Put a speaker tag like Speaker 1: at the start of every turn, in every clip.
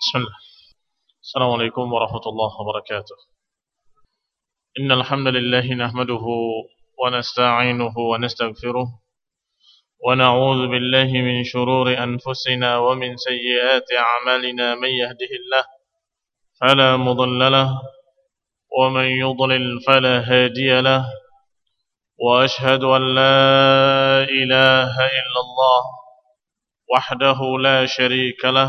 Speaker 1: بسم الله. السلام عليكم ورحمة الله وبركاته. إن الحمد لله نحمده ونستعينه ونستغفره ونعوذ بالله من شرور أنفسنا ومن سيئات أعمالنا. من يهده الله فلا مضل له ومن يضلل فلا هادي له، وأشهد أن لا إله إلا الله وحده لا شريك له،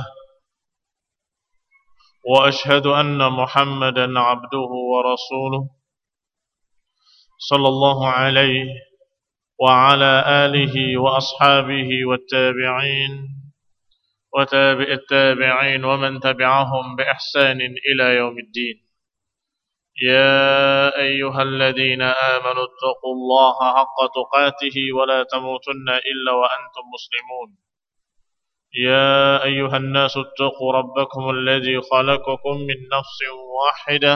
Speaker 1: وأشهد أن محمدا عبده ورسوله صلى الله عليه وعلى آله وأصحابه والتابعين وتابع التابعين ومن تبعهم بإحسان إلى يوم الدين. يا أيها الذين آمنوا اتقوا الله حق تقاته ولا تموتن إلا وأنتم مسلمون. يا أيها الناس اتقوا ربكم الذي خلقكم من نفس واحدة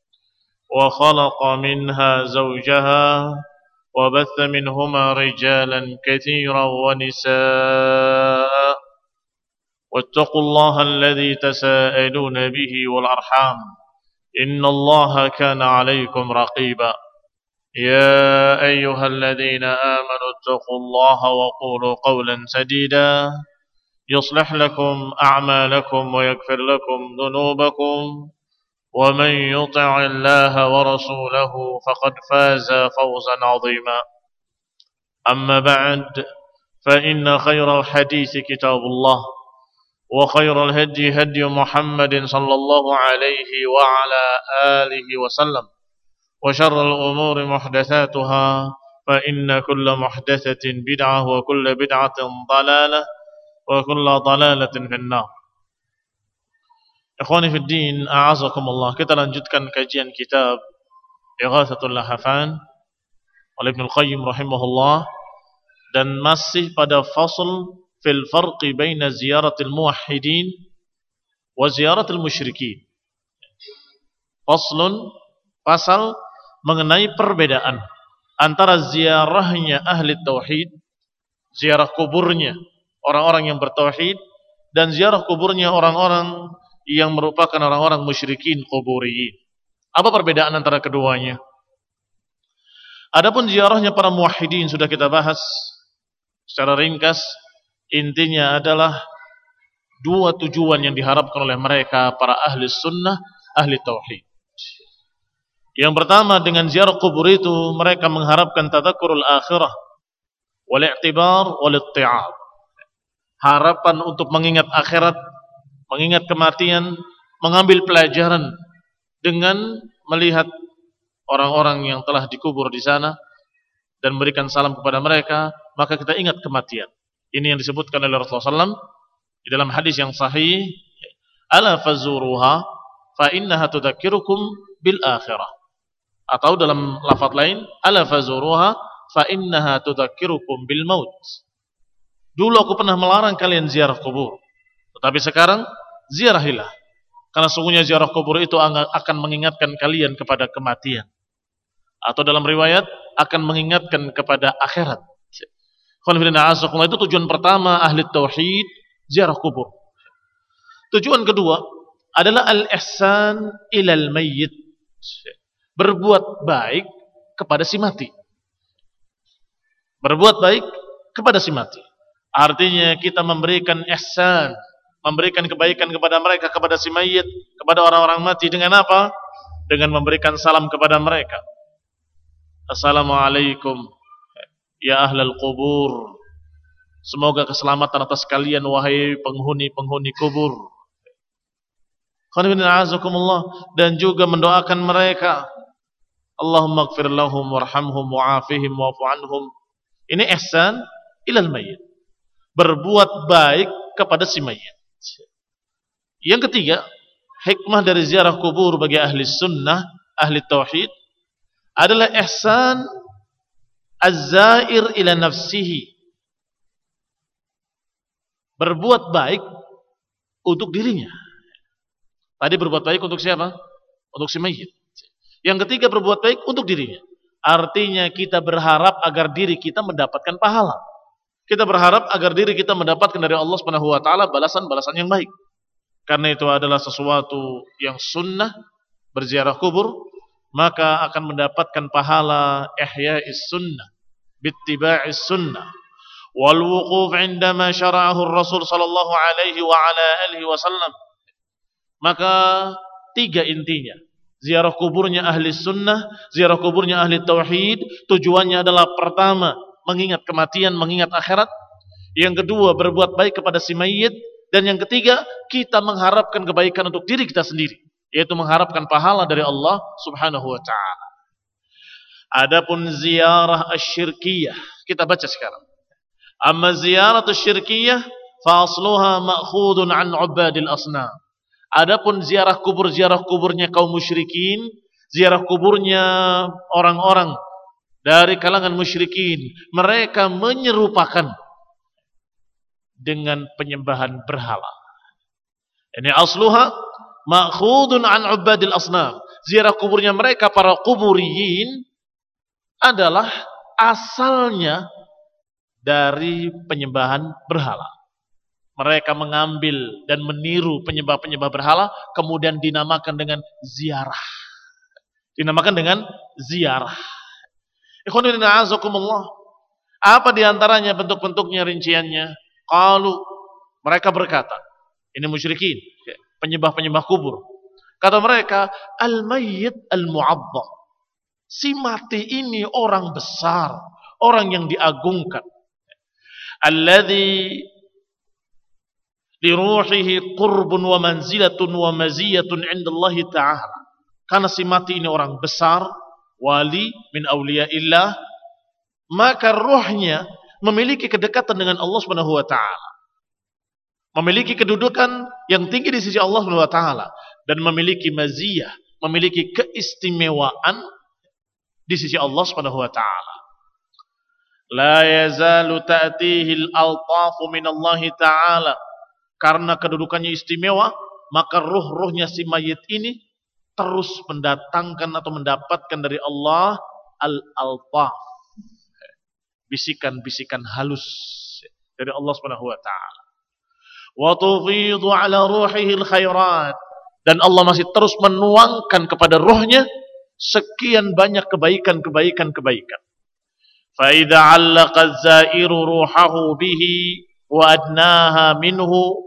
Speaker 1: وخلق منها زوجها وبث منهما رجالا كثيرا ونساء، واتقوا الله الذي تساءلون به والأرحام إن الله كان عليكم رقيبا. يا أيها الذين آمنوا اتقوا الله وقولوا قولا سديدا يصلح لكم أعمالكم ويغفر لكم ذنوبكم، ومن يطع الله ورسوله فقد فاز فوزا عظيما. أما بعد، فإن خير الحديث كتاب الله، وخير الهدي هدي محمد صلى الله عليه وعلى آله وسلم، وشر الأمور محدثاتها، فإن كل محدثة بدعة وكل بدعة ضلالة وكل ضلالة في النار. Ikhwani fi din, a'azakumullah. Kita lanjutkan kajian kitab Ighatsatul Lahafan oleh Ibnu Qayyim rahimahullah, dan masih pada fasl fil farqi baina ziyaratil muwahhidin wa ziyaratil musyrikin. Faslun, pasal mengenai perbedaan antara ziarahnya ahli tauhid, ziarah kuburnya orang-orang yang bertauhid, dan ziarah kuburnya orang-orang yang merupakan orang-orang musyrikin quburiyin. Apa perbedaan antara keduanya? Adapun ziarahnya para muwahhidin sudah kita bahas secara ringkas. Intinya adalah dua tujuan yang diharapkan oleh mereka para ahli sunnah, ahli tauhid. Yang pertama, dengan ziarah kubur itu mereka mengharapkan tadzakurul akhirah wal i'tibar wal itti'ab. Harapan untuk mengingat akhirat, mengingat kematian, mengambil pelajaran dengan melihat orang-orang yang telah dikubur di sana dan memberikan salam kepada mereka, maka kita ingat kematian. Ini yang disebutkan oleh Rasulullah SAW di dalam hadis yang sahih, ala fazuruha fa innaha tudzakirukum bil akhirah. Atau dalam lafaz lain, ala fazuruha fa innaha tudzakirukum bil maut. Dulu aku pernah melarang kalian ziarah kubur, tetapi sekarang ziarahilah, karena sungguhnya ziarah kubur itu akan mengingatkan kalian kepada kematian. Atau dalam riwayat, akan mengingatkan kepada akhirat. Itu tujuan pertama ahli tauhid, ziarah kubur. Tujuan kedua adalah al-ihsan ilal mayyit, berbuat baik kepada si mati. Berbuat baik kepada si mati. Artinya kita memberikan ihsan, memberikan kebaikan kepada mereka, kepada si mayit, kepada orang-orang mati. Dengan apa? Dengan memberikan salam kepada mereka. Assalamualaikum ya ahlal kubur. Semoga keselamatan atas kalian wahai penghuni-penghuni kubur. Dan juga mendoakan mereka, Allahumma ighfir lahum warhamhum wa'afihim wa'fu anhum. Ini ihsan ilal mayyit, berbuat baik kepada si mayit. Yang ketiga, hikmah dari ziarah kubur bagi ahli sunnah, ahli tauhid, adalah ihsan az-zair ila nafsihi, berbuat baik untuk dirinya. Tadi berbuat baik untuk siapa? Untuk si mayit. Yang ketiga, berbuat baik untuk dirinya. Artinya kita berharap agar diri kita mendapatkan pahala. Kita berharap agar diri kita mendapatkan dari Allah Subhanahu wa taala balasan-balasan yang baik. karena itu adalah sesuatu yang sunnah, berziarah kubur, maka akan mendapatkan pahala ihya'is sunnah, bittiba'is sunnah, wal wuquf 'indama syara'ahu ar-rasul sallallahu alaihi wa ala alihi wasallam. Maka tiga intinya. Ziarah kuburnya ahli sunnah, ziarah kuburnya ahli tauhid, tujuannya adalah pertama, mengingat kematian, mengingat akhirat. Yang kedua, berbuat baik kepada si mayit. Dan yang ketiga, kita mengharapkan kebaikan untuk diri kita sendiri, yaitu mengharapkan pahala dari Allah subhanahu wa ta'ala. Adapun ziarah asyirkiyah, kita baca sekarang. Amma ziarah asyirkiyah, fa asluha ma'khudun an ubadil asnam. Adapun ziarah kuburnya kaum musyrikin, ziarah kuburnya orang-orang dari kalangan musyrikin, mereka menyerupakan dengan penyembahan berhala. Ini asluha ma'khudun an ubadil asnam. Ziarah kuburnya mereka para kuburiyin adalah asalnya dari penyembahan berhala. Mereka mengambil dan meniru penyembah-penyembah berhala, kemudian dinamakan dengan ziarah. Dinamakan dengan ziarah. Ikhwanuddin a'azakumullah. Apa diantaranya bentuk-bentuknya, rinciannya? Qalu, mereka berkata, ini musyrikin, penyembah-penyembah kubur. Kata mereka, al-mayyit al-mu'azzam. Si mati ini orang besar, orang yang diagungkan. Alladzi liruhihi qurbun wa manzilatun wa maziyatun 'inda Allah ta'ala. Karena si mati ini orang besar, wali min auliyaillah, maka ruhnya memiliki kedekatan dengan Allah Subhanahu wa taala. Memiliki kedudukan yang tinggi di sisi Allah Subhanahu wa taala dan memiliki maziyah, memiliki keistimewaan di sisi Allah Subhanahu wa taala. La yazalu ta'tihi al-altafu min Allah ta'ala. Karena kedudukannya istimewa, maka ruh-ruhnya si mayit ini terus mendatangkan atau mendapatkan dari Allah al-altaf, bisikan-bisikan halus dari Allah Subhanahu wa taala. Wa tufidhu ala ruhihi al-khairat, dan Allah masih terus menuangkan kepada ruhnya sekian banyak kebaikan. Fa idza 'allaqa az-za'iru ruhahu bihi wa adnaha minhu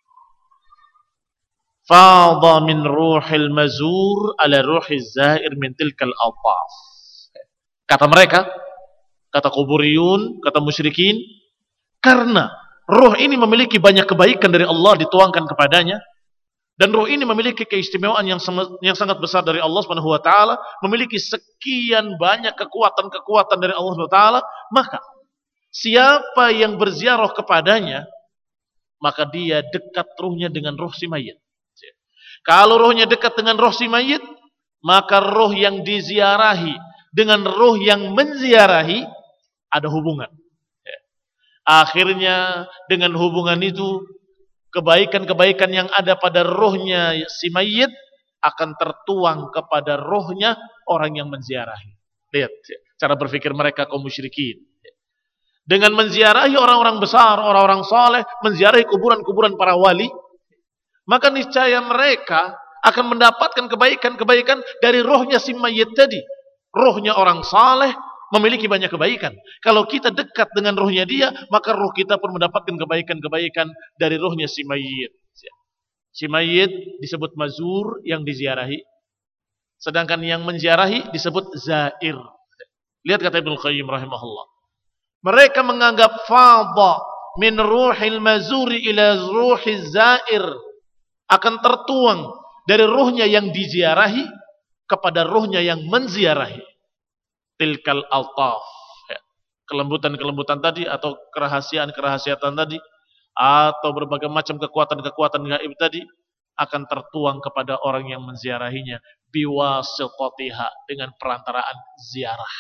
Speaker 1: fadha min ruhil mazur ala ruhiz zair min tilkal altaf. Kata mereka, kata kuburiyun, kata musyrikin, karena ruh ini memiliki banyak kebaikan dari Allah dituangkan kepadanya, dan ruh ini memiliki keistimewaan yang sangat besar dari Allah Subhanahu wa taala, memiliki sekian banyak kekuatan dari Allah Subhanahu wa taala, maka siapa yang berziarah kepadanya, maka dia dekat ruhnya dengan ruh si mayit. Kalau rohnya dekat dengan roh si mayit, maka roh yang diziarahi dengan roh yang menziarahi ada hubungan. Akhirnya dengan hubungan itu, kebaikan-kebaikan yang ada pada rohnya si mayit akan tertuang kepada rohnya orang yang menziarahi. Lihat cara berpikir mereka kaum musyrikin. Dengan menziarahi orang-orang besar, orang-orang saleh, menziarahi kuburan-kuburan para wali, maka niscaya mereka akan mendapatkan kebaikan-kebaikan dari rohnya si mayit tadi. Rohnya orang saleh memiliki banyak kebaikan. Kalau kita dekat dengan rohnya dia, maka roh kita pun mendapatkan kebaikan-kebaikan dari rohnya si mayit. Si mayit disebut mazur, yang diziarahi. Sedangkan yang menziarahi disebut zair. Lihat kata Ibnu Qayyim rahimahullah. Mereka menganggap fadha min ruhil mazuri ila ruhiz zair, akan tertuang dari ruhnya yang diziarahi kepada ruhnya yang menziarahi. Tilkal altaf, kelembutan-kelembutan tadi, atau kerahasiaan-kerahasiaan tadi, atau berbagai macam kekuatan-kekuatan gaib tadi akan tertuang kepada orang yang menziarahinya biwasitatiha, dengan perantaraan ziarah.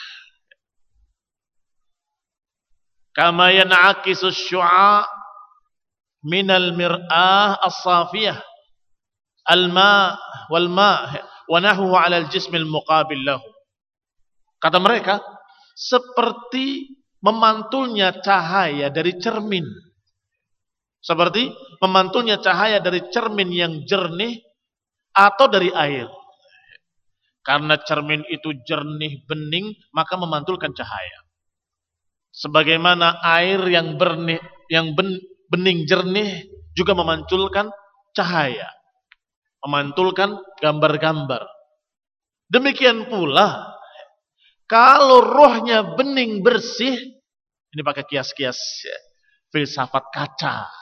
Speaker 1: Kama yan'akisu syu'a minal mir'ah as-safiyah al-ma' wal ma' wa nahwu 'ala al-jism al-muqabil lahu. Kata mereka, seperti memantulnya cahaya dari cermin Seperti memantulnya cahaya dari cermin yang jernih atau dari air. Karena cermin itu jernih, bening, maka memantulkan cahaya. Sebagaimana air yang bening jernih juga memantulkan cahaya, memantulkan gambar-gambar. Demikian pula kalau rohnya bening bersih, ini pakai kias-kias ya, filsafat kaca.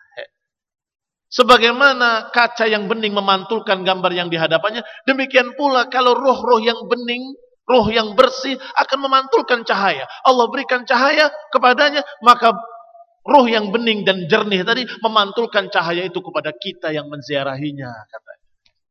Speaker 1: Sebagaimana kaca yang bening memantulkan gambar yang di hadapannya, demikian pula kalau roh-roh yang bening, roh yang bersih akan memantulkan cahaya. Allah berikan cahaya kepadanya, maka roh yang bening dan jernih tadi memantulkan cahaya itu kepada kita yang menziarahinya, katanya.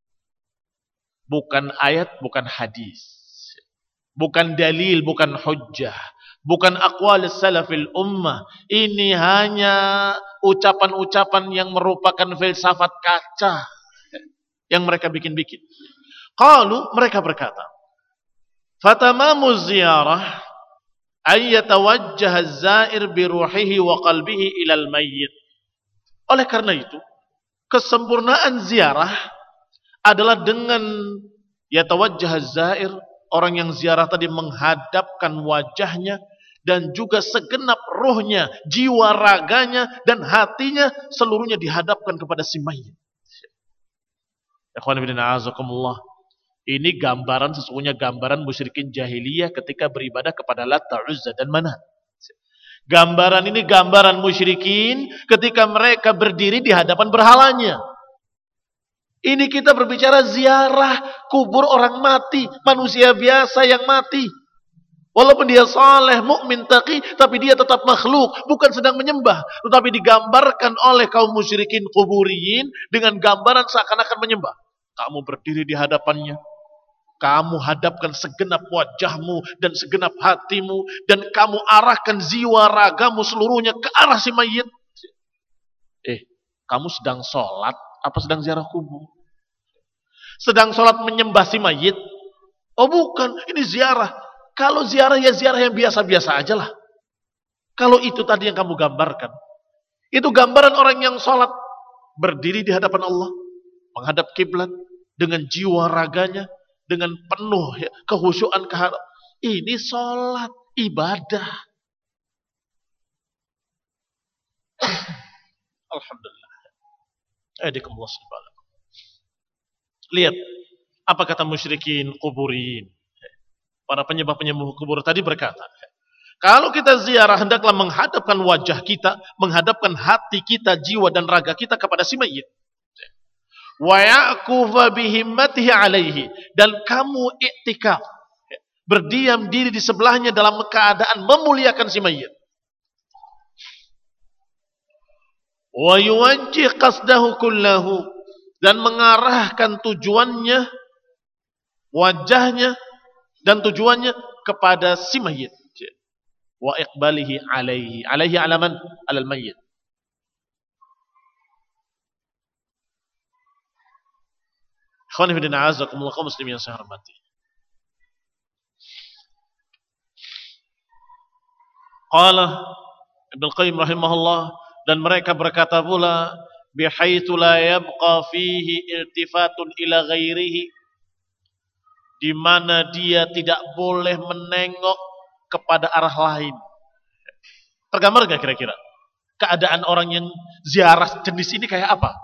Speaker 1: Bukan ayat, bukan hadis. Bukan dalil, bukan hujjah. Bukan aqwal salafil ummah. Ini hanya ucapan-ucapan yang merupakan filsafat kaca yang mereka bikin-bikin. Qalu, mereka berkata, fatamamu ziyarah ay yatawajjah az-zair bi ruhihi wa qalbihi ilal mayyit. Oleh karena itu, kesempurnaan ziarah adalah dengan yatawajjah az-zair, orang yang ziarah tadi menghadapkan wajahnya dan juga segenap rohnya, jiwa raganya dan hatinya seluruhnya dihadapkan kepada si mayit. Ikhwan fillah azakumullah. Ini gambaran, sesungguhnya gambaran musyrikin jahiliyah ketika beribadah kepada Lat, Uzza dan Manat. Gambaran ini gambaran musyrikin ketika mereka berdiri di hadapan berhalanya. Ini kita berbicara ziarah kubur orang mati, manusia biasa yang mati. Walaupun dia saleh, mukmin, taqi, tapi dia tetap makhluk, bukan sedang menyembah, tetapi digambarkan oleh kaum musyrikin kuburiyin dengan gambaran seakan-akan menyembah. Kamu berdiri di hadapannya, kamu hadapkan segenap wajahmu dan segenap hatimu, dan kamu arahkan jiwa ragamu seluruhnya ke arah si mayit. Kamu sedang sholat apa sedang ziarah kubur? Sedang sholat menyembah si mayit? Oh bukan, ini ziarah. Kalau ziarah ya ziarah yang biasa-biasa aja lah. Kalau itu tadi yang kamu gambarkan, itu gambaran orang yang sholat berdiri di hadapan Allah, menghadap kiblat dengan jiwa raganya, dengan penuh ya, kehusyuan keharap. Ini sholat ibadah. Alhamdulillah. Lihat apa kata musyrikin kuburin. Para penyembah-penyembah kubur tadi berkata, kalau kita ziarah hendaklah menghadapkan wajah kita, menghadapkan hati kita, jiwa dan raga kita kepada si mayit. Wa yaqufa bihimmatihi alaihi, dan kamu iktikaf, berdiam diri di sebelahnya dalam keadaan memuliakan si mayit. Wa yuwajjih qasdahu kullahu, dan mengarahkan tujuannya, wajahnya dan tujuannya kepada si mayit. Wa iqbalihi alaihi. Alaihi alaman alal mayit. Ikhwani fi din a'azakumullah, kaum muslimin yang saya hormati. Qala Ibnu Qayyim rahimahullah, dan mereka berkata pula, bihaitsu la yabqa fihi iltifatun ila ghairihi, di mana dia tidak boleh menengok kepada arah lain. Tergambar gak kira-kira keadaan orang yang ziarah jenis ini kayak apa?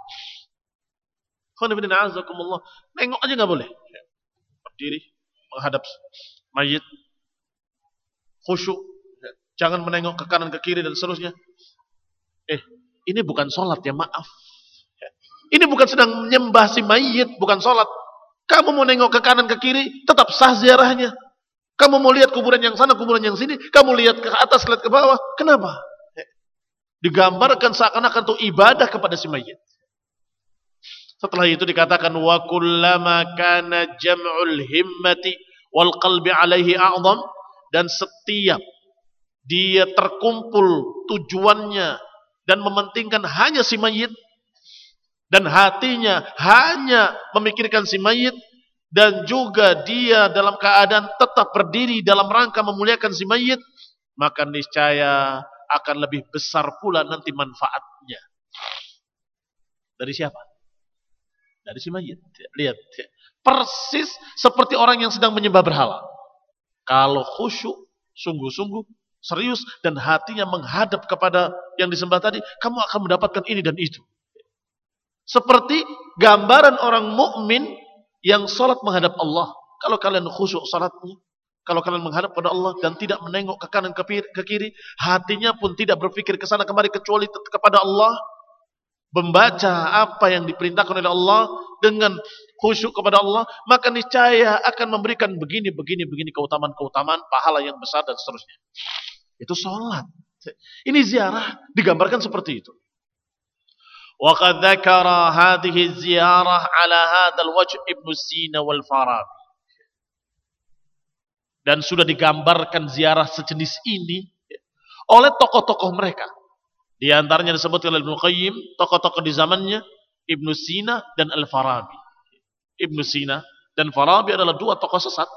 Speaker 1: Nengok aja gak boleh. Berdiri menghadap mayit, khusyuk, jangan menengok ke kanan ke kiri dan seterusnya. Ini bukan sholat ya, maaf. Ini bukan sedang menyembah si mayit, bukan sholat. Kamu mau nengok ke kanan ke kiri, tetap sah ziarahnya. Kamu mau lihat kuburan yang sana, kuburan yang sini, kamu lihat ke atas, lihat ke bawah. Kenapa? Digambarkan seakan-akan itu ibadah kepada si mayit. Setelah itu dikatakan wa kullama kana jam'ul himmati wal qalbi alaihi a'zam, dan setiap dia terkumpul tujuannya dan mementingkan hanya si mayit, dan hatinya hanya memikirkan si mayit, dan juga dia dalam keadaan tetap berdiri dalam rangka memuliakan si mayit, maka niscaya akan lebih besar pula nanti manfaatnya. Dari siapa? Dari si mayit. Lihat. Persis seperti orang yang sedang menyembah berhala. Kalau khusyuk, sungguh-sungguh, serius, dan hatinya menghadap kepada yang disembah tadi, kamu akan mendapatkan ini dan itu. Seperti gambaran orang mukmin yang sholat menghadap Allah. Kalau kalian khusyuk sholatnya, kalau kalian menghadap kepada Allah dan tidak menengok ke kanan ke kiri, hatinya pun tidak berpikir ke sana kemari kecuali kepada Allah, membaca apa yang diperintahkan oleh Allah dengan khusyuk kepada Allah, maka niscaya akan memberikan begini keutamaan pahala yang besar dan seterusnya. Itu sholat. Ini ziarah digambarkan seperti itu. وقد ذكر هذه الزيارة على هذا الوجه ابن سينا والفارابي. Dan sudah digambarkan ziarah sejenis ini oleh tokoh-tokoh mereka. Di antaranya disebut oleh Ibnu Qayyim, tokoh-tokoh di zamannya Ibnu Sina dan Al-Farabi. Ibnu Sina dan Farabi adalah dua tokoh sesat.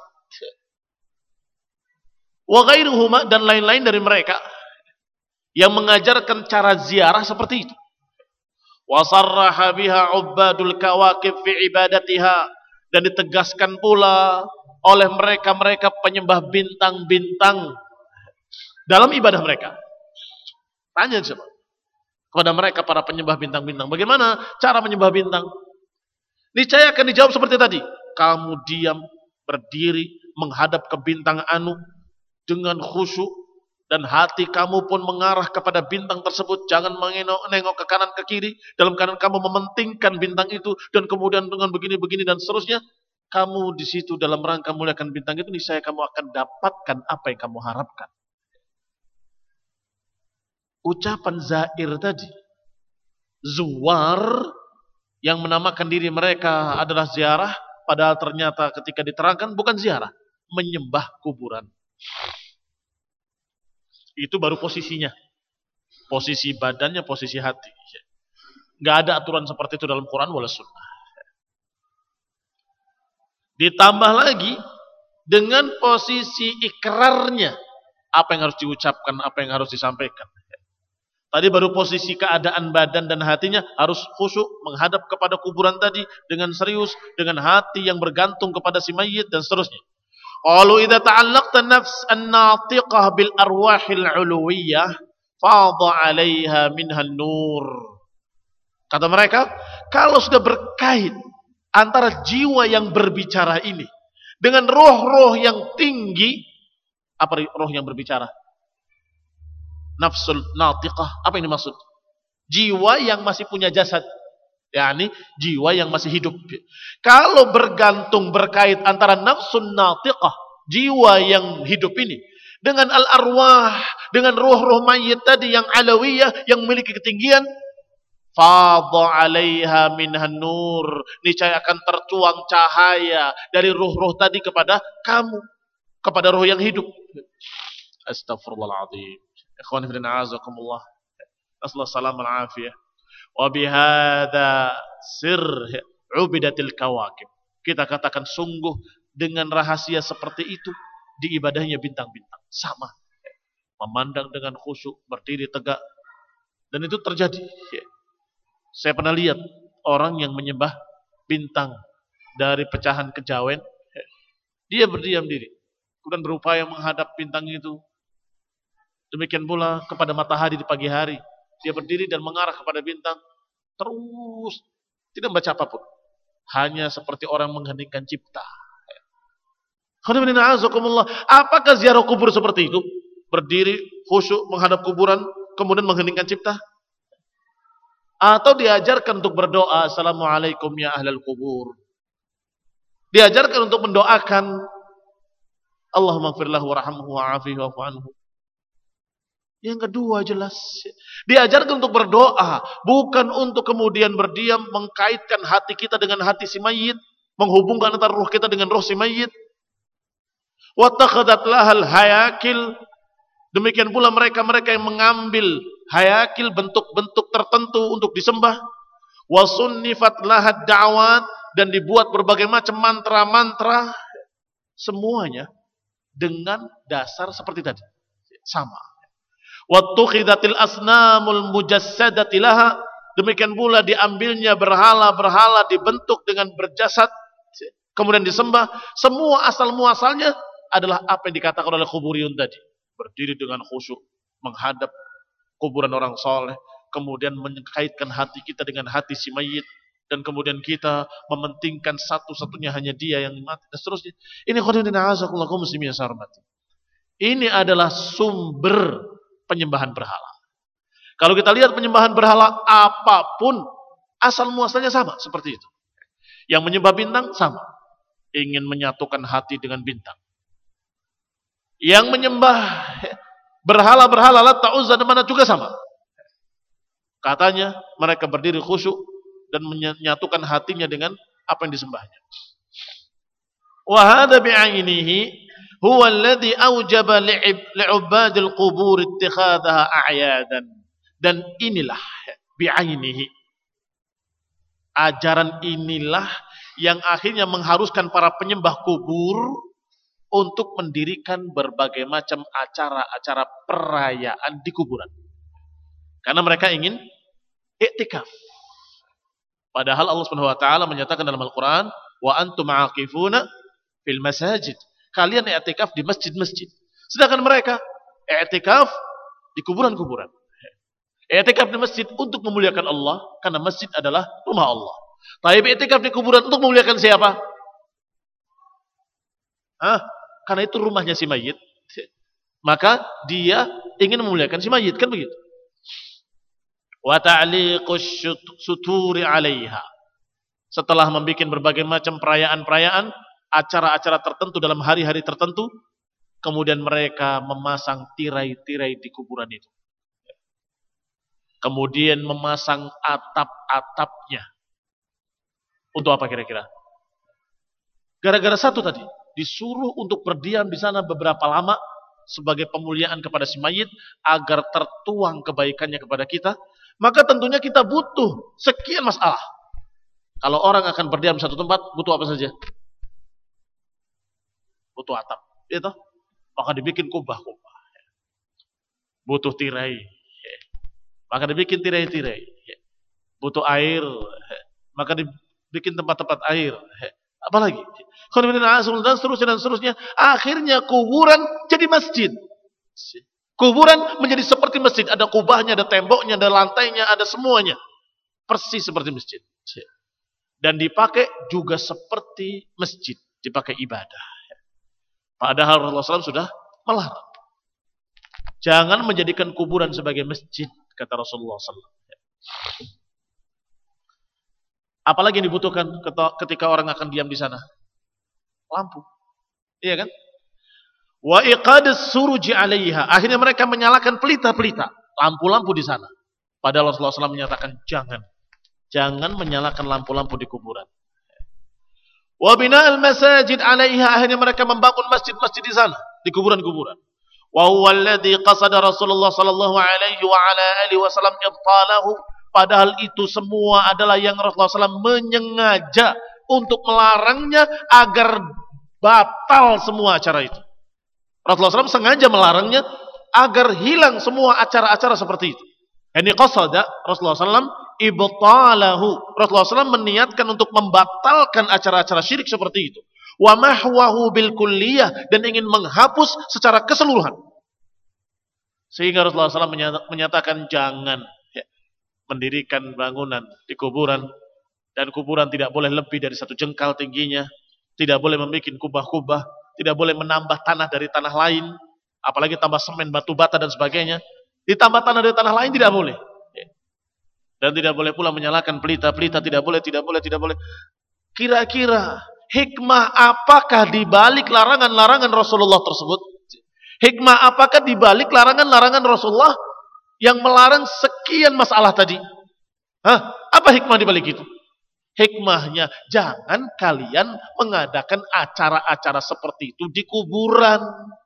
Speaker 1: Wa ghairuhuma, dan lain-lain dari mereka yang mengajarkan cara ziarah seperti itu. Wasarraha biha ubbadul kawakib fi ibadatiha, dan ditegaskan pula oleh mereka-mereka penyembah bintang-bintang dalam ibadah mereka. Tanya siapa? Kepada mereka para penyembah bintang-bintang, bagaimana cara menyembah bintang? Niscaya akan dijawab seperti tadi. Kamu diam, berdiri, menghadap ke bintang anu dengan khusyuk, dan hati kamu pun mengarah kepada bintang tersebut. Jangan menengok ke kanan ke kiri. Dalam keadaan kamu mementingkan bintang itu. Dan kemudian dengan begini-begini dan seterusnya. Kamu di situ dalam rangka muliakan bintang itu. Niscaya kamu akan dapatkan apa yang kamu harapkan. Ucapan zair tadi. Zuwar. Yang menamakan diri mereka adalah ziarah. Padahal ternyata ketika diterangkan bukan ziarah. Menyembah kuburan. Itu baru posisinya. Posisi badannya, posisi hati. Gak ada aturan seperti itu dalam Quran wala sunnah. Ditambah lagi dengan posisi ikrarnya. Apa yang harus diucapkan, apa yang harus disampaikan. Tadi baru posisi keadaan badan dan hatinya harus khusyuk menghadap kepada kuburan tadi dengan serius, dengan hati yang bergantung kepada si mayit dan seterusnya. Qalu idza ta'allaqta an-nafs an-natiqah bil arwahil 'uluwiyyah fadha 'alaiha minha an-nur. Kata mereka, kalau sudah berkait antara jiwa yang berbicara ini dengan roh-roh yang tinggi, apa roh yang berbicara? Nafsul natiqah, apa ini maksud? Jiwa yang masih punya jasad, yakni jiwa yang masih hidup. Kalau bergantung berkait antara nafsun natiqah, jiwa yang hidup ini, dengan al-arwah, dengan ruh-ruh mayit tadi yang alawiyah, yang memiliki ketinggian, fadha 'alaiha minhan nur, niscaya akan tertuang cahaya dari ruh-ruh tadi kepada kamu, kepada ruh yang hidup. Astaghfirullahaladzim. Ikhwan fillah azakumullah. Nasallahu salam wal afiyah. Wa bihadza sir ubidatil kawakib. Kita katakan sungguh dengan rahasia seperti itu diibadahnya bintang-bintang. Sama. Memandang dengan khusyuk, berdiri tegak. Dan itu terjadi. Saya pernah lihat orang yang menyembah bintang dari pecahan kejawen. Dia berdiam diri. Kemudian berupaya menghadap bintang itu. Demikian pula kepada matahari di pagi hari. Dia berdiri dan mengarah kepada bintang. Terus. Tidak membaca apapun. Hanya seperti orang mengheningkan cipta. Apakah ziarah kubur seperti itu? Berdiri, khusyuk, menghadap kuburan, kemudian mengheningkan cipta? Atau diajarkan untuk berdoa, Assalamualaikum ya ahlal kubur. Diajarkan untuk mendoakan, Allahumma gfirlahu warhamhu wa'afihi wa'fu anhu. Yang kedua jelas, diajarkan untuk berdoa, bukan untuk kemudian berdiam mengkaitkan hati kita dengan hati si mayit, menghubungkan antara ruh kita dengan ruh si mayit. Wattakhadhat lahal hayakil, demikian pula mereka-mereka yang mengambil hayakil, bentuk-bentuk tertentu untuk disembah. Wa sunnifat lahad da'wat, dan dibuat berbagai macam mantra-mantra, semuanya dengan dasar seperti tadi, sama. Wattukhidatil asnamul mujassadati laha, Demikian pula diambilnya berhala-berhala dibentuk dengan berjasad, kemudian disembah. Semua asal muasalnya adalah apa yang dikatakan oleh kuburiyun tadi. Berdiri dengan khusyuk, menghadap kuburan orang soleh, kemudian mengkaitkan hati kita dengan hati si mayit, dan kemudian kita mementingkan satu-satunya hanya dia yang mati, dan seterusnya. Ini khairuddin azakullah muslimin sarmati. Ini adalah sumber penyembahan berhala. Kalau kita lihat penyembahan berhala apapun, asal muasalnya sama seperti itu. Yang menyembah bintang sama, ingin menyatukan hati dengan bintang. Yang menyembah berhala-berhala Lat, Uzza dan Manat juga sama. Katanya mereka berdiri khusyuk dan menyatukan hatinya dengan apa yang disembahnya. Wa hadza bi'ainihi huwa alladhi awjaba li'ubadil qubur ittikhadhaha a'yadan. Dan inilah bi'ainihi, ajaran inilah yang akhirnya mengharuskan para penyembah kubur untuk mendirikan berbagai macam acara-acara perayaan di kuburan. Karena mereka ingin iktikaf. Padahal Allah Subhanahu wa taala menyatakan dalam Al-Qur'an, "Wa antum 'akifuna fil masajid." Kalian iktikaf di masjid-masjid. Sedangkan mereka iktikaf di kuburan-kuburan. I'tikaf di masjid untuk memuliakan Allah, karena masjid adalah rumah Allah. Tapi i'tikaf di kuburan untuk memuliakan siapa? Karena itu rumahnya si mayit. Maka dia ingin memuliakan si mayit, kan begitu? Wa ta'liqus suturi 'alaiha. Setelah membuat berbagai macam perayaan-perayaan, acara-acara tertentu dalam hari-hari tertentu, kemudian mereka memasang tirai-tirai di kuburan itu. Kemudian memasang atap-atapnya. Untuk apa kira-kira? Gara-gara satu tadi, disuruh untuk berdiam di sana beberapa lama sebagai pemuliaan kepada si mayit agar tertuang kebaikannya kepada kita, maka tentunya kita butuh sekian masalah. Kalau orang akan berdiam di satu tempat, butuh apa saja? Butuh atap, gitu. Maka dibikin kubah-kubah. Butuh tirai. Maka dibikin tirai-tirai. Butuh air, maka dibikin tempat-tempat air. Apalagi? Dan seterusnya. Akhirnya kuburan jadi masjid. Kuburan menjadi seperti masjid. Ada kubahnya, ada temboknya, ada lantainya, ada semuanya. Persis seperti masjid. Dan dipakai juga seperti masjid. Dipakai ibadah. Padahal Rasulullah SAW sudah melarang. Jangan menjadikan kuburan sebagai masjid, kata Rasulullah SAW. Apalagi yang dibutuhkan ketika orang akan diam di sana? Lampu. Iya kan? Wa iqadus suruji 'alaiha. Akhirnya mereka menyalakan pelita-pelita, lampu-lampu di sana. Padahal Rasulullah SAW menyatakan jangan menyalakan lampu-lampu di kuburan. Wa bina'al masajid 'alaiha. Akhirnya mereka membangun masjid-masjid di sana, di kuburan-kuburan. Wa huwa alladhi qasada Rasulullah sallallahu alaihi wa ala alihi wasallam ibtalahu. Padahal itu semua adalah yang Rasulullah SAW menyengaja untuk melarangnya agar batal semua acara itu. Rasulullah SAW sengaja melarangnya agar hilang semua acara-acara seperti itu. Ini qasada Rasulullah SAW ibtalahu. Rasulullah SAW meniatkan untuk membatalkan acara-acara syirik seperti itu. Wa mahwahu bil kulliyah, dan ingin menghapus secara keseluruhan. Sehingga Rasulullah SAW menyatakan jangan mendirikan bangunan di kuburan, dan kuburan tidak boleh lebih dari 1 jengkal tingginya, tidak boleh membuat kubah-kubah, tidak boleh menambah tanah dari tanah lain, apalagi tambah semen, batu bata dan sebagainya. Ditambah tanah dari tanah lain tidak boleh. Dan tidak boleh pula menyalakan pelita-pelita, tidak boleh. Kira-kira hikmah apakah di balik larangan-larangan Rasulullah tersebut? Hikmah apakah di balik larangan-larangan Rasulullah yang melarang sekian masalah tadi? Apa hikmah di balik itu? Hikmahnya, jangan kalian mengadakan acara-acara seperti itu di kuburan.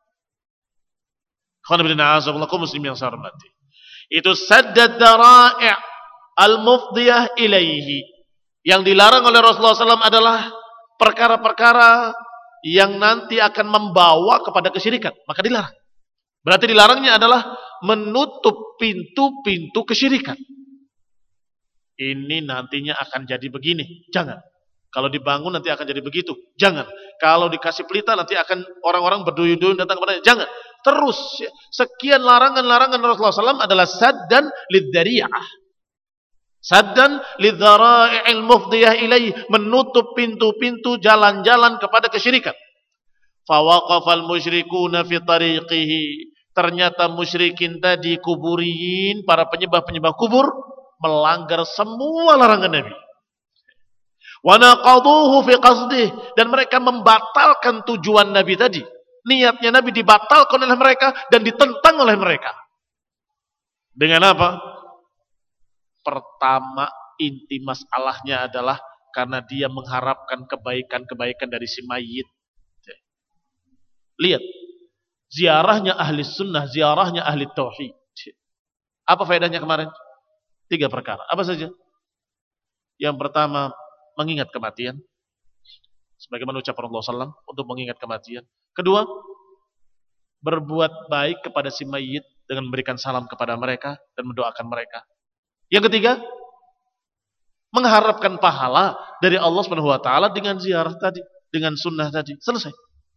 Speaker 1: Itu saddad dara'i' al-mufdiyah ilaihi. Yang dilarang oleh Rasulullah SAW adalah perkara-perkara yang nanti akan membawa kepada kesyirikan, maka dilarang. Berarti dilarangnya adalah menutup pintu-pintu kesyirikan. Ini nantinya akan jadi begini. Jangan. Kalau dibangun nanti akan jadi begitu. Jangan. Kalau dikasih pelita nanti akan orang-orang berduyun-duyun datang kepadanya. Jangan. Terus sekian larangan-larangan Rasulullah SAW adalah saddan lidzari'ah. Saddan lidzara'i'il mufdiyah ilaih, menutup pintu-pintu jalan-jalan kepada kesyirikan. Fawaqafal musyrikuna fi tariqihi. Ternyata musyrikin tadi, kuburiyin, para penyembah-penyembah kubur, melanggar semua larangan Nabi. Wa naqaduhu fi qasdih, dan mereka membatalkan tujuan Nabi tadi. Niatnya Nabi dibatalkan oleh mereka dan ditentang oleh mereka. Dengan apa? Pertama, inti masalahnya adalah karena dia mengharapkan kebaikan-kebaikan dari si mayit. Lihat, ziarahnya ahli sunnah, ziarahnya ahli tauhid. Apa faedahnya kemarin? 3 perkara. Apa saja? Yang pertama, mengingat kematian. Sebagaimana ucapan Rasulullah SAW untuk mengingat kematian. Kedua, berbuat baik kepada si mayit dengan memberikan salam kepada mereka dan mendoakan mereka. Yang ketiga, mengharapkan pahala dari Allah Subhanahu wa taala dengan ziarah tadi, dengan sunnah tadi. Selesai.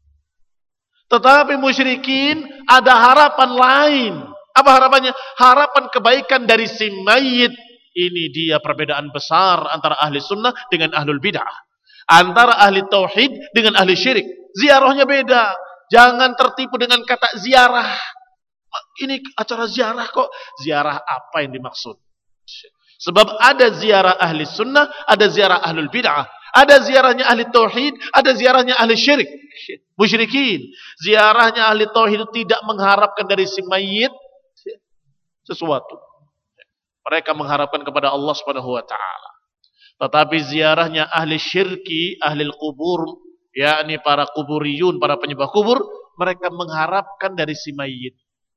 Speaker 1: Tetapi musyrikin ada harapan lain. Apa harapannya? Harapan kebaikan dari si mayit. Ini dia perbedaan besar antara ahli sunnah dengan ahlul bid'ah. Antara ahli tauhid dengan ahli syirik. Ziarahnya beda. Jangan tertipu dengan kata ziarah. Ini acara ziarah kok. Ziarah apa yang dimaksud? Sebab ada ziarah ahli sunnah, ada ziarah ahlul bid'ah. Ada ziarahnya ahli tauhid, ada ziarahnya ahli syirik. Musyrikin. Ziarahnya ahli tauhid itu tidak mengharapkan dari si mayit sesuatu. Mereka mengharapkan kepada Allah Subhanahu wa taala. Tetapi ziarahnya ahli syirki, ahli kubur, yakni para kuburiyun, para penyembah kubur, mereka mengharapkan dari si mayit.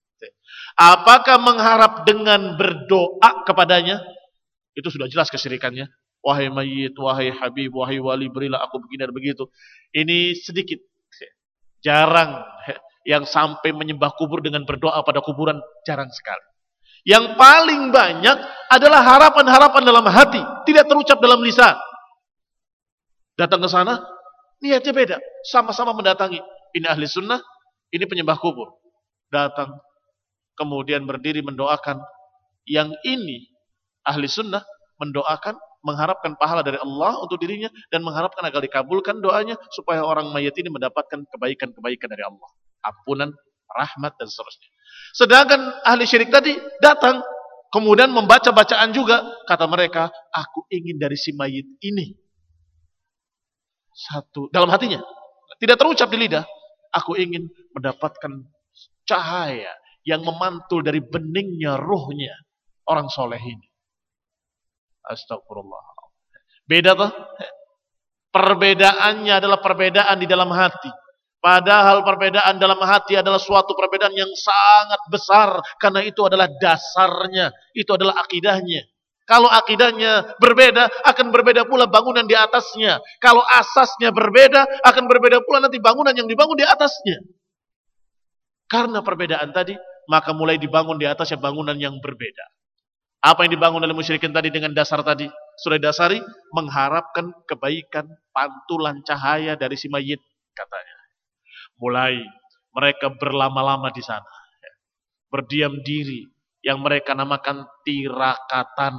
Speaker 1: Apakah mengharap dengan berdoa kepadanya? Itu sudah jelas kesyirikannya. Wahai mayit, wahai habib, wahai wali, berilah aku begini dan begitu. Ini sedikit, jarang yang sampai menyembah kubur dengan berdoa pada kuburan, jarang sekali. Yang paling banyak adalah harapan-harapan dalam hati, tidak terucap dalam lisan. Datang ke sana, niatnya beda, sama-sama mendatangi. Ini ahli sunnah, ini penyembah kubur. Datang, kemudian berdiri mendoakan. Yang ini ahli sunnah mendoakan, mengharapkan pahala dari Allah untuk dirinya dan mengharapkan agar dikabulkan doanya supaya orang mayat ini mendapatkan kebaikan-kebaikan dari Allah, ampunan, rahmat dan seterusnya. Sedangkan ahli syirik tadi datang kemudian membaca bacaan juga, kata mereka, aku ingin dari si mayit ini satu dalam hatinya, tidak terucap di lidah, aku ingin mendapatkan cahaya yang memantul dari beningnya ruhnya orang soleh ini. Astagfirullah. Beda toh? Perbedaannya adalah perbedaan di dalam hati. Padahal perbedaan dalam hati adalah suatu perbedaan yang sangat besar. Karena itu adalah dasarnya. Itu adalah akidahnya. Kalau akidahnya berbeda, akan berbeda pula bangunan di atasnya. Kalau asasnya berbeda, akan berbeda pula nanti bangunan yang dibangun di atasnya. Karena perbedaan tadi, maka mulai dibangun di atasnya bangunan yang berbeda. Apa yang dibangun oleh musyrikin tadi dengan dasar tadi? Sudah dasari mengharapkan kebaikan, pantulan cahaya dari si mayit, katanya. Mulai mereka berlama-lama di sana. Berdiam diri. Yang mereka namakan tirakatan.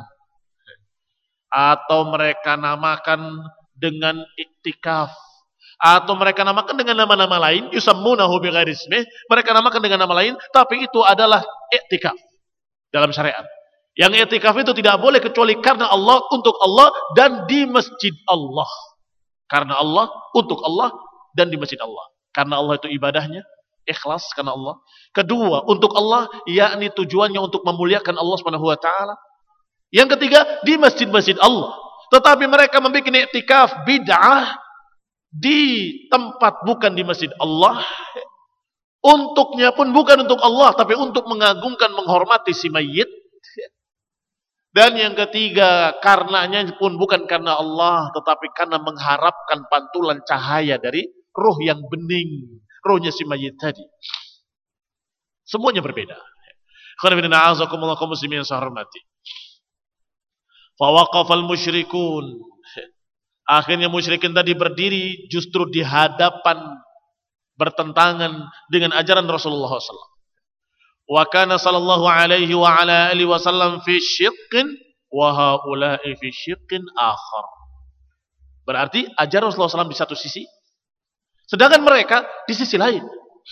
Speaker 1: Atau mereka namakan dengan iktikaf. Atau mereka namakan dengan nama-nama lain. Yusammunahu bighairi ismih. Mereka namakan dengan nama lain. Tapi itu adalah iktikaf dalam syariat. Yang i'tikaf itu tidak boleh kecuali karena Allah, untuk Allah, dan di masjid Allah. Karena Allah, untuk Allah, dan di masjid Allah. Karena Allah itu ibadahnya, ikhlas karena Allah. Kedua, untuk Allah, yakni tujuannya untuk memuliakan Allah Subhanahu wa taala. Yang ketiga, di masjid-masjid Allah. Tetapi mereka membuat i'tikaf bid'ah di tempat bukan di masjid Allah. Untuknya pun bukan untuk Allah, tapi untuk mengagungkan, menghormati si mayit. Dan yang ketiga, karenanya pun bukan karena Allah, tetapi karena mengharapkan pantulan cahaya dari ruh yang bening, ruhnya si mayit tadi. Semuanya berbeda. Fawaqafal musyrikun. Akhirnya musyrikin tadi berdiri justru di hadapan bertentangan dengan ajaran Rasulullah SAW. Wa kana sallallahu alaihi wa ala alihi wasallam fi syiqqin wa haula'i fi syiqqin akhar. Berarti ajaran Rasulullah SAW di satu sisi, sedangkan mereka di sisi lain.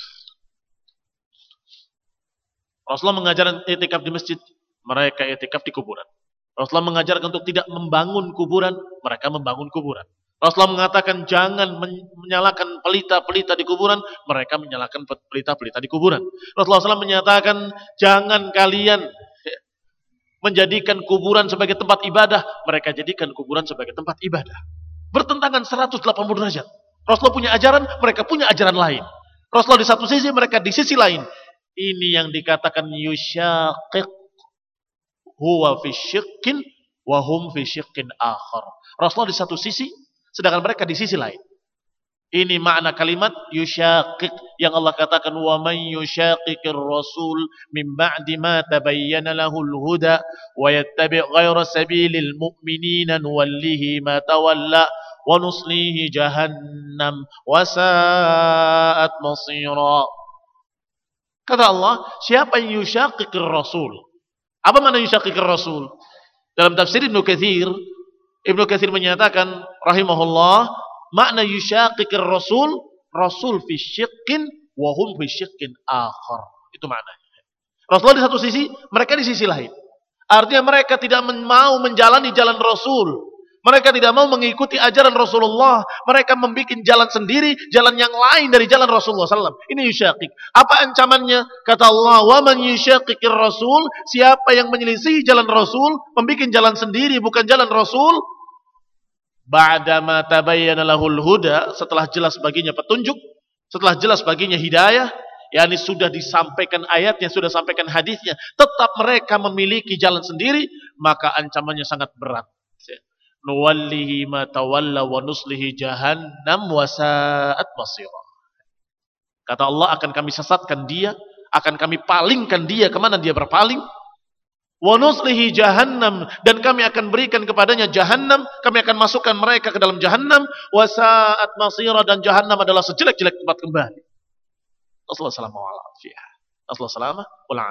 Speaker 1: Rasulullah mengajarkan i'tikaf di masjid, mereka i'tikaf di kuburan. Rasulullah mengajarkan untuk tidak membangun kuburan, mereka membangun kuburan. Rasulullah mengatakan jangan menyalakan pelita-pelita di kuburan, mereka menyalakan pelita-pelita di kuburan. Rasulullah SAW menyatakan jangan kalian menjadikan kuburan sebagai tempat ibadah, mereka jadikan kuburan sebagai tempat ibadah. Bertentangan 180 derajat. Rasulullah punya ajaran, mereka punya ajaran lain. Rasulullah di satu sisi, mereka di sisi lain. Ini yang dikatakan yusyaqiq, huwa fi syiqqin wa hum fi syiqqin akhar. Rasulullah di satu sisi, sedangkan mereka di sisi lain. Ini makna kalimat yusyaqiq yang Allah katakan wa man yusyaqiqir rasul min ba'di ma tabayyana lahul huda wa yattabi' ghayra sabilil mu'minina nuwallihi ma tawalla wa nuslihi jahannam wa sa'at masira. Kata Allah, siapa yang yusyaqiqir rasul? Apa makna yusyaqiqir rasul? Dalam tafsir Ibnu Katsir menyatakan rahimahullah, makna yusyaqiqir rasul, rasul fi syiqqin wa hum fi syiqqin akhar. Itu maknanya. Rasulullah di satu sisi, mereka di sisi lain. Artinya mereka tidak mau menjalani jalan Rasul. Mereka tidak mau mengikuti ajaran Rasulullah. Mereka membuat jalan sendiri, jalan yang lain dari jalan Rasulullah SAW. Ini yusyaqiq. Apa ancamannya? Kata Allah, wa man yusyaqiqir rasul, siapa yang menyelisih jalan Rasul, membuat jalan sendiri bukan jalan Rasul, ba'dama tabayyana lahul huda, setelah jelas baginya petunjuk, setelah jelas baginya hidayah, yakni sudah disampaikan ayatnya, sudah sampaikan hadisnya, tetap mereka memiliki jalan sendiri, maka ancamannya sangat berat. Nuwallihi ma tawalla wa nuslihi jahannam wa sa'at masira. Kata Allah, akan kami sesatkan dia, akan kami palingkan dia kemana dia berpaling. Wa nuslihi jahannam, dan kami akan berikan kepadanya jahannam, kami akan masukkan mereka ke dalam jahannam, wa sa'at masira, dan jahannam adalah sejelek-jelek tempat kembali. Rasulullah sallallahu alaihi wasallam.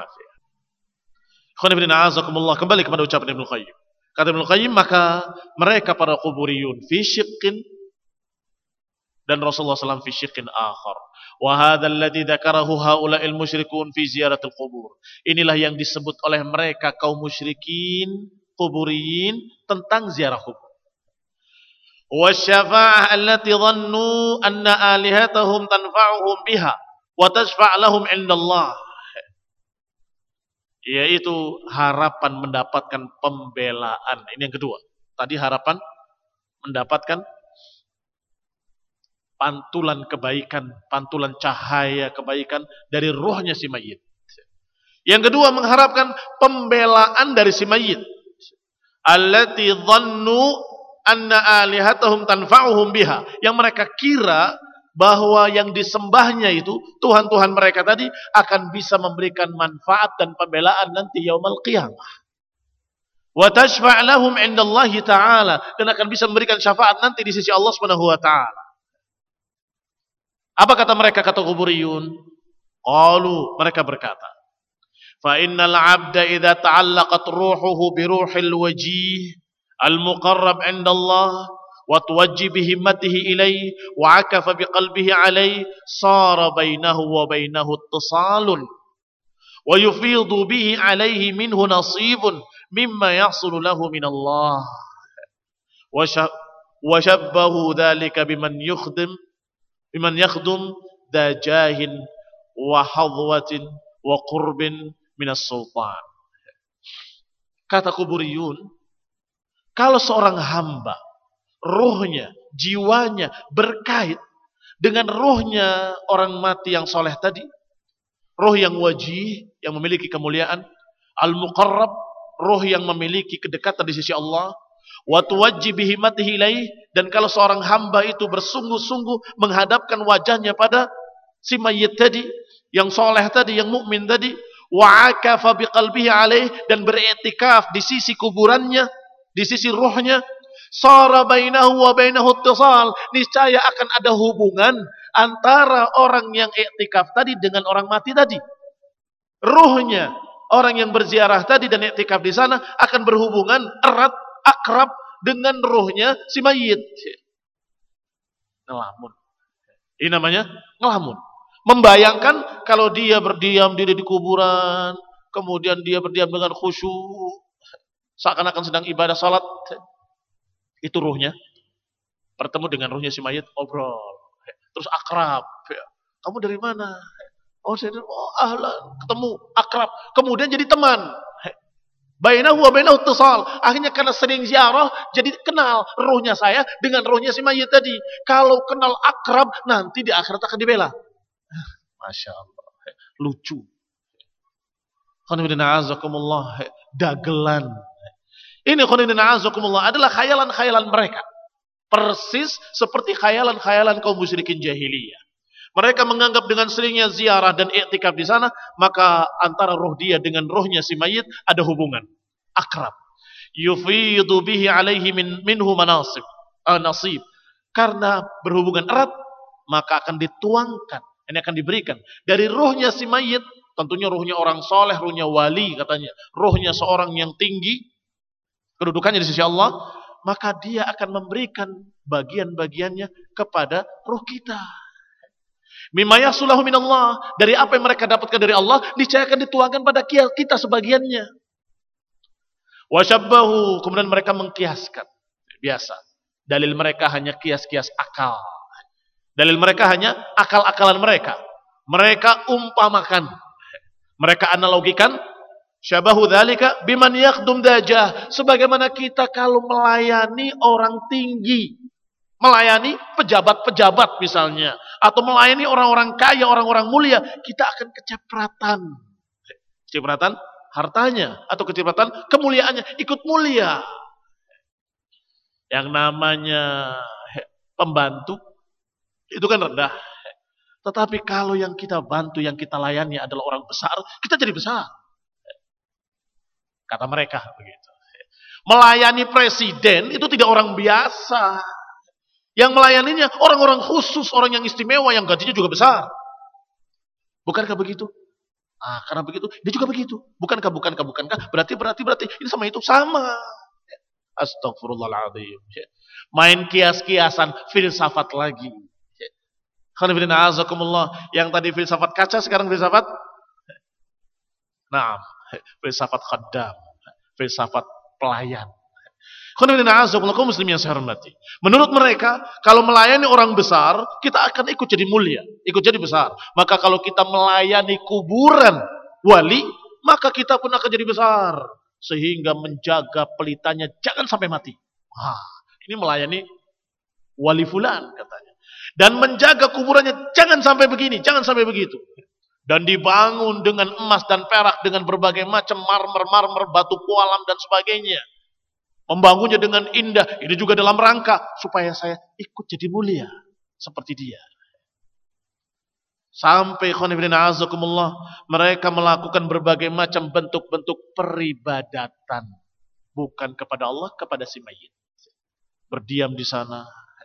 Speaker 1: Kembali kepada ucapan Ibnu Qayyim. Kata Ibnu Qayyim, maka mereka para kuburiyun fi syiqqin, dan Rasulullah SAW fi syiqqin akhar. Wa hadha alladhi dzakarahu haula'il musyrikun fi ziyaratil qubur. Inilah yang disebut oleh mereka kaum musyrikin, kuburiyin, tentang ziarah kubur. Wa syafa'ah allati dhannu anna alihatahum tanfa'uhum biha wa tashfa' lahum 'inda Allah. Yaitu harapan mendapatkan pembelaan. Ini yang kedua. Tadi harapan mendapatkan pantulan kebaikan, pantulan cahaya kebaikan dari ruhnya si mayit. Yang kedua, mengharapkan pembelaan dari si mayit. Allati dhannu anna alihatahum tanfa'uhum biha. Yang mereka kira bahwa yang disembahnya itu, Tuhan-Tuhan mereka tadi, akan bisa memberikan manfaat dan pembelaan nanti yaumul qiyamah. Wa tashfa' lahum 'inda Allah ta'ala, dan akan bisa memberikan syafaat nanti di sisi Allah Subhanahu wa taala. Apa kata mereka, kata kuburiyun? Qalu, mereka berkata, fa innal 'abda idza ta'allaqat ruhuhu bi ruhil wajih al-muqarrab 'inda Allah وتوجه بهمته إليه وعكف بقلبه عليه صار بينه وبينه اتصال ويفيض به عليه منه نصيب مما يحصل له من الله وشبه ذلك بمن يخدم ذا جاه وحظوة وقرب من السلطان. Kata kuburiyun, kalau seorang hamba ruhnya, jiwanya berkait dengan ruhnya orang mati yang soleh tadi, ruh yang wajih, yang memiliki kemuliaan, al-muqarrab, ruh yang memiliki kedekatan di sisi Allah, wa tuwajjih bihimatihi ilaih, dan kalau seorang hamba itu bersungguh-sungguh menghadapkan wajahnya pada si mayit tadi, yang soleh tadi, yang mukmin tadi, wa akafa biqalbihi alaih, dan beriktikaf di sisi kuburannya, di sisi ruhnya, shara bainahu wa bainahu ittisal, niscaya akan ada hubungan antara orang yang iktikaf tadi dengan orang mati tadi. Ruhnya orang yang berziarah tadi dan iktikaf di sana akan berhubungan erat, akrab dengan ruhnya si mayit. Ngelamun. Ini namanya ngelamun. Membayangkan kalau dia berdiam diri di kuburan, kemudian dia berdiam dengan khusyuk, seakan-akan sedang ibadah salat, itu ruhnya bertemu dengan ruhnya si mayit, obrol, terus akrab. Kamu dari mana? Oh, saya ahlan, ketemu akrab, kemudian jadi teman. Bainahu wa bainahu ittisal. Akhirnya karena sering ziarah, jadi kenal ruhnya saya dengan ruhnya si mayit tadi. Kalau kenal akrab, nanti di akhirat akan dibela. Masya Allah, lucu. Dagelan. Ini adalah khayalan-khayalan mereka. Persis seperti khayalan-khayalan kaum musyrikin jahiliyah. Mereka menganggap dengan seringnya ziarah dan iktikaf di sana, maka antara roh dia dengan rohnya si mayit ada hubungan akrab. Yufidu bihi alaihi minhu nasib. Karena berhubungan erat, maka akan dituangkan, ini akan diberikan dari rohnya si mayit, tentunya rohnya orang soleh, rohnya wali katanya, rohnya seorang yang tinggi kedudukannya di sisi Allah, maka dia akan memberikan bagian-bagiannya kepada roh kita. Mimma yahsulahu minallah, dari apa yang mereka dapatkan dari Allah, niscaya akan dituangkan pada kita sebagiannya. Washabbahu, kemudian mereka mengkiaskan. Biasa. Dalil mereka hanya kias-kias akal. Dalil mereka hanya akal-akalan mereka. Mereka umpamakan. Mereka analogikan. Syabahu dzalika biman yakhdum dajah. Sebagaimana kita kalau melayani orang tinggi. Melayani pejabat-pejabat misalnya. Atau melayani orang-orang kaya, orang-orang mulia. Kita akan kecipratan. Kecipratan hartanya. Atau kecipratan kemuliaannya. Ikut mulia. Yang namanya pembantu. Itu kan rendah. Tetapi kalau yang kita bantu, yang kita layani adalah orang besar. Kita jadi besar. Kata mereka begitu. Melayani presiden itu tidak orang biasa. Yang melayaninya orang-orang khusus, orang yang istimewa, yang gajinya juga besar. Bukankah begitu? Karena begitu, dia juga begitu. Bukankah, berarti ini sama itu sama. Astagfirullahaladzim. Main kias-kiasan, filsafat lagi. Yang tadi filsafat kaca, sekarang filsafat filsafat khaddam, filsafat pelayan. Muslim yang saya hormati. Menurut mereka, kalau melayani orang besar, kita akan ikut jadi mulia, ikut jadi besar. Maka kalau kita melayani kuburan wali, maka kita pun akan jadi besar. Sehingga menjaga pelitanya jangan sampai mati. Ini melayani wali fulan katanya. Dan menjaga kuburannya jangan sampai begini, jangan sampai begitu. Dan dibangun dengan emas dan perak, dengan berbagai macam marmer, batu pualam dan sebagainya. Membangunnya dengan indah. Ini juga dalam rangka supaya saya ikut jadi mulia seperti dia. Sampai mereka melakukan berbagai macam bentuk-bentuk peribadatan. Bukan kepada Allah, kepada si mayit. Berdiam di sana.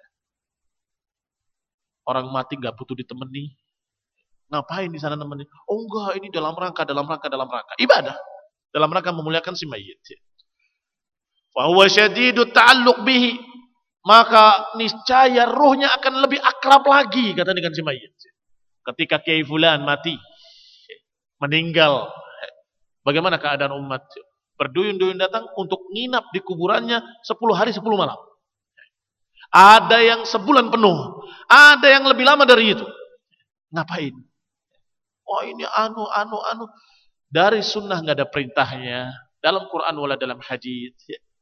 Speaker 1: Orang mati gak butuh ditemani. Ngapain di sana nemenin? Oh enggak, ini dalam rangka. Ibadah. Dalam rangka memuliakan si mayit. Wa huwa syadidut ta'alluq bihi. Maka niscaya ruhnya akan lebih akrab lagi kata dengan si mayit. Ketika Kiai Fulan mati, meninggal, bagaimana keadaan umat? Berduyun-duyun datang untuk nginap di kuburannya 10 hari 10 malam. Ada yang sebulan penuh, ada yang lebih lama dari itu. Ngapain? Oh ini anu. Dari sunnah nggak ada perintahnya. Dalam Quran wala dalam hadis.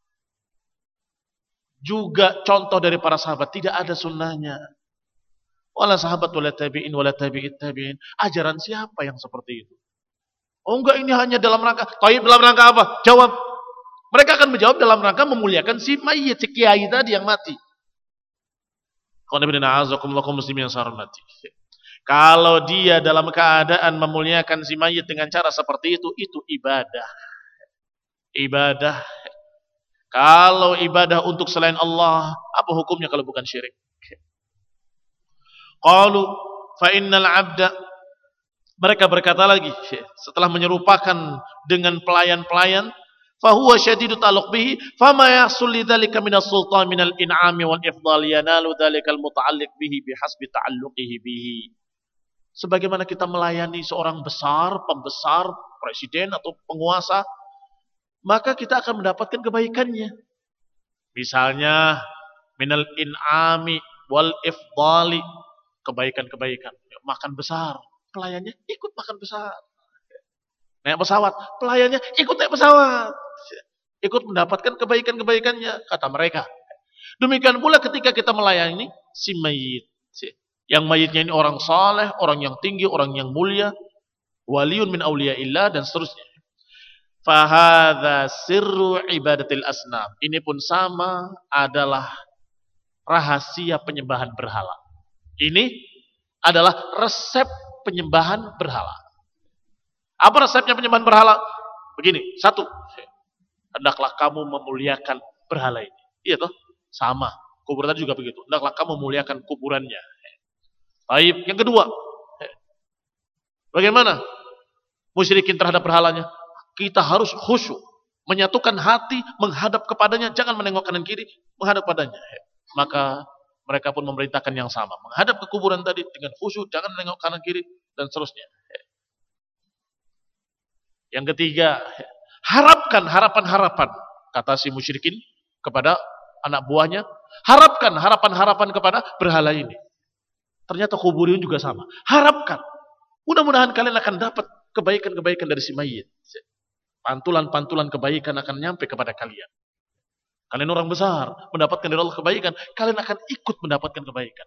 Speaker 1: Juga contoh dari para sahabat tidak ada sunnahnya. Wala sahabat wala tabi'in wala tabi'it tabi'in. Ajaran siapa yang seperti itu? Oh enggak, ini hanya dalam rangka. Taib dalam rangka apa? Jawab. Mereka akan menjawab dalam rangka memuliakan si mayit, si kiai tadi yang mati. Kalau dia dalam keadaan memuliakan si mayit dengan cara seperti itu ibadah. Ibadah. Kalau ibadah untuk selain Allah, apa hukumnya kalau bukan syirik? Qalu fa innal 'abda, mereka berkata lagi setelah menyerupakan dengan pelayan-pelayan, fa huwa syadidu ta'alluq bihi, fama yahsul lidzalika minas sultan minal in'ami wal ifdal yanalu dzalikal muta'alliq bihi bihasbi ta'alluqihi bihi. Sebagaimana kita melayani seorang besar, pembesar, presiden atau penguasa, maka kita akan mendapatkan kebaikannya. Misalnya minal in'ami wal ifdali, kebaikan-kebaikan. Makan besar, pelayannya ikut makan besar. Naik pesawat, pelayannya ikut naik pesawat. Ikut mendapatkan kebaikan-kebaikannya, kata mereka. Demikian pula ketika kita melayani si mayit. Yang mayitnya ini orang saleh, orang yang tinggi, orang yang mulia, waliun min auliyaillah dan seterusnya. Fahadha sirru ibadatil asnam. Ini pun sama adalah rahasia penyembahan berhala. Ini adalah resep penyembahan berhala. Apa resepnya penyembahan berhala? Begini, satu, hendaklah kamu memuliakan berhala ini. Iya toh? Sama. Kubur tadi juga begitu. Hendaklah kamu memuliakan kuburannya. Baik. Yang kedua, bagaimana musyrikin terhadap berhalanya? Kita harus khusyuk, menyatukan hati, menghadap kepadanya, jangan menengok kanan kiri, menghadap padanya. Maka mereka pun memerintahkan yang sama, menghadap ke kuburan tadi dengan khusyuk, jangan menengok kanan kiri dan seterusnya. Yang ketiga, harapkan harapan-harapan, kata si musyrikin kepada anak buahnya, harapkan harapan-harapan kepada berhala ini. Ternyata kuburin juga sama. Harapkan, mudah-mudahan kalian akan dapat kebaikan-kebaikan dari si mayit. Pantulan-pantulan kebaikan akan nyampe kepada kalian. Kalian orang besar, mendapatkan dari Allah kebaikan, kalian akan ikut mendapatkan kebaikan.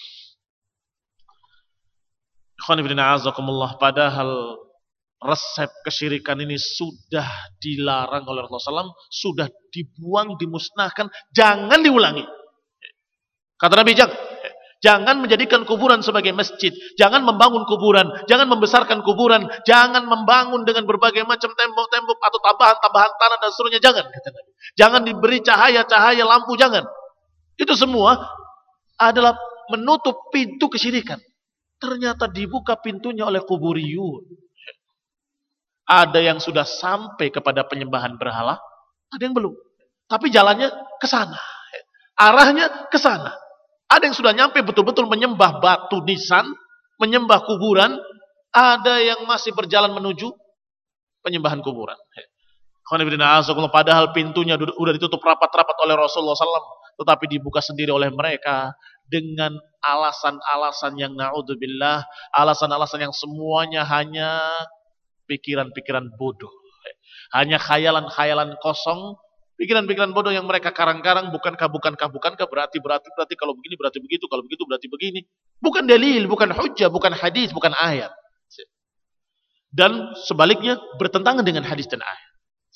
Speaker 1: Padahal resep kesyirikan ini sudah dilarang oleh Rasulullah SAW, sudah dibuang, dimusnahkan, jangan diulangi. Kata Nabi, jangan menjadikan kuburan sebagai masjid. Jangan membangun kuburan. Jangan membesarkan kuburan. Jangan membangun dengan berbagai macam tembok-tembok atau tambahan-tambahan tanah dan seterusnya. Jangan, kata Nabi. Jangan diberi cahaya-cahaya lampu. Jangan. Itu semua adalah menutup pintu kesyirikan. Ternyata dibuka pintunya oleh kuburiyun. Ada yang sudah sampai kepada penyembahan berhala. Ada yang belum. Tapi jalannya ke sana. Arahnya ke sana. Ada yang sudah nyampe betul-betul menyembah batu nisan, menyembah kuburan. Ada yang masih berjalan menuju penyembahan kuburan. Padahal pintunya sudah ditutup rapat-rapat oleh Rasulullah SAW, tetapi dibuka sendiri oleh mereka dengan alasan-alasan yang na'udzubillah, alasan-alasan yang semuanya hanya pikiran-pikiran bodoh, hanya khayalan-khayalan kosong. Pikiran-pikiran bodoh yang mereka karang-karang, bukankah berarti kalau begini berarti begitu, kalau begitu berarti begini. Bukan dalil, bukan hujjah, bukan hadis, bukan ayat. Dan sebaliknya bertentangan dengan hadis dan ayat.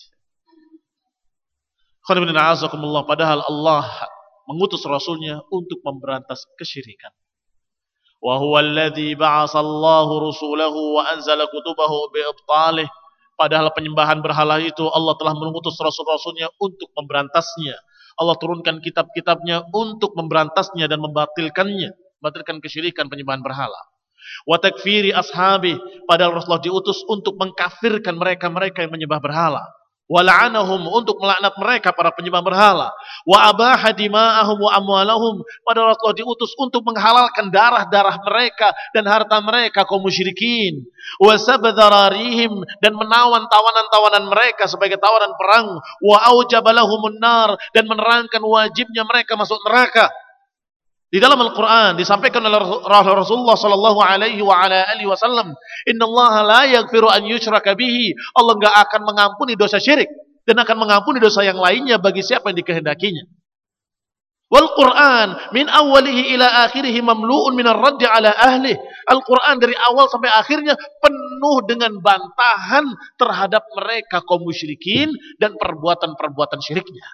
Speaker 1: Padahal Allah mengutus Rasulnya untuk memberantas kesyirikan. Wa huwa alladhi ba'asallahu rusulahu wa anzala kutubahu bi'ibtalih. Padahal penyembahan berhala itu Allah telah mengutus rasul-rasulnya untuk memberantasnya. Allah turunkan kitab-kitabnya untuk memberantasnya dan membatalkannya. Membatalkan kesyirikan penyembahan berhala. Wa takfiri ashabi. Padahal Rasulullah diutus untuk mengkafirkan mereka-mereka yang menyembah berhala. Wa la'anahum, untuk melaknat mereka para penyembah berhala. Wa abaha dima'ahum wa amwalahum. Padahal Rasulullah diutus untuk menghalalkan darah-darah mereka dan harta mereka kaum musyrikin. Wa sabdararihim, dan menawan tawanan-tawanan mereka sebagai tawanan perang. Wa aujaba lahumun nar, dan menerangkan wajibnya mereka masuk neraka. Di dalam Al-Quran disampaikan oleh Rasulullah sallallahu alaihi wa ala alihi wasallam, "Innallaha la yaghfiru an yushraka bihi." Allah enggak akan mengampuni dosa syirik dan akan mengampuni dosa yang lainnya bagi siapa yang dikehendakinya. Wal Quran min awwalihi ila akhirih mamlu'un min ar-radd ala ahli. Al-Quran dari awal sampai akhirnya penuh dengan bantahan terhadap mereka kaum musyrikin dan perbuatan-perbuatan syiriknya.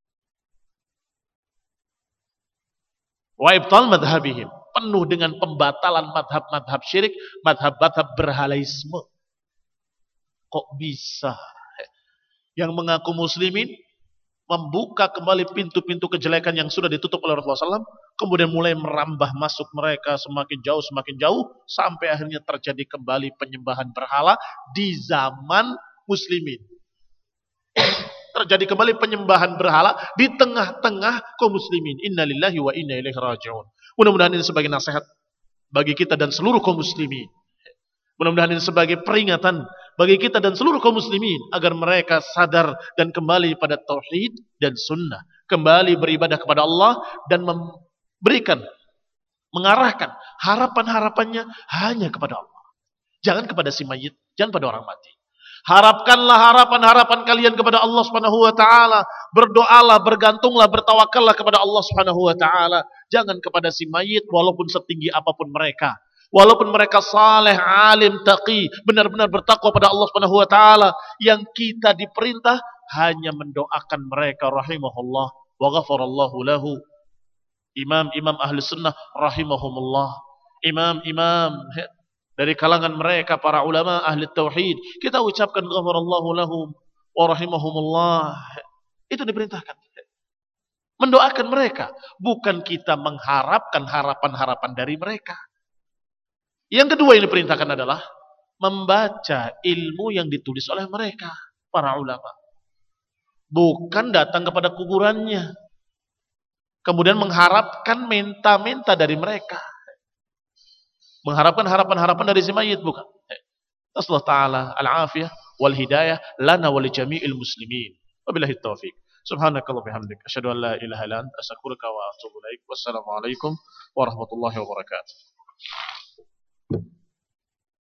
Speaker 1: Wa ibtal madhabihim, penuh dengan pembatalan madhab-madhab syirik, madhab-madhab berhalaisme. Kok bisa yang mengaku muslimin membuka kembali pintu-pintu kejelekan yang sudah ditutup oleh Rasulullah SAW, kemudian mulai merambah masuk mereka semakin jauh, sampai akhirnya terjadi kembali penyembahan berhala di zaman muslimin. Terjadi kembali penyembahan berhala di tengah-tengah kaum muslimin. Innalillahi wa inna ilaihi raji'un. Mudah-mudahan ini sebagai nasihat bagi kita dan seluruh kaum muslimin. Mudah-mudahan ini sebagai peringatan bagi kita dan seluruh kaum muslimin agar mereka sadar dan kembali pada tauhid dan sunnah, kembali beribadah kepada Allah dan mengarahkan harapan-harapannya hanya kepada Allah. Jangan kepada si mayit, jangan pada orang mati. Harapkanlah harapan-harapan kalian kepada Allah Subhanahu wa taala. Berdoalah, bergantunglah, bertawakallah kepada Allah Subhanahu wa taala. Jangan kepada si mayit walaupun setinggi apapun mereka. Walaupun mereka saleh, alim, taqi, benar-benar bertakwa pada Allah Subhanahu wa taala, yang kita diperintah hanya mendoakan mereka rahimahullah wa ghafarallahu lahu. Imam-imam ahli sunnah rahimahumullah. Imam-imam dari kalangan mereka para ulama ahli tauhid, kita ucapkan ghafarallahu lahum wa rahimahumullah. Itu diperintahkan. Mendoakan mereka, bukan kita mengharapkan harapan-harapan dari mereka. Yang kedua yang diperintahkan adalah membaca ilmu yang ditulis oleh mereka, para ulama. Bukan datang kepada kuburannya, kemudian mengharapkan minta-minta dari mereka. Mengharapkan harapan-harapan dari si mayit, bukan. Nasallahu ta'ala al-afiyah wal hidayah lana wa li jami'il muslimin. Wabillahi taufiq. Subhanakallah bihamdik. Asyhadu an la ilaha illa anta astaghfiruka wa atubu ilaik. Wassalamualaikum warahmatullahi wabarakatuh.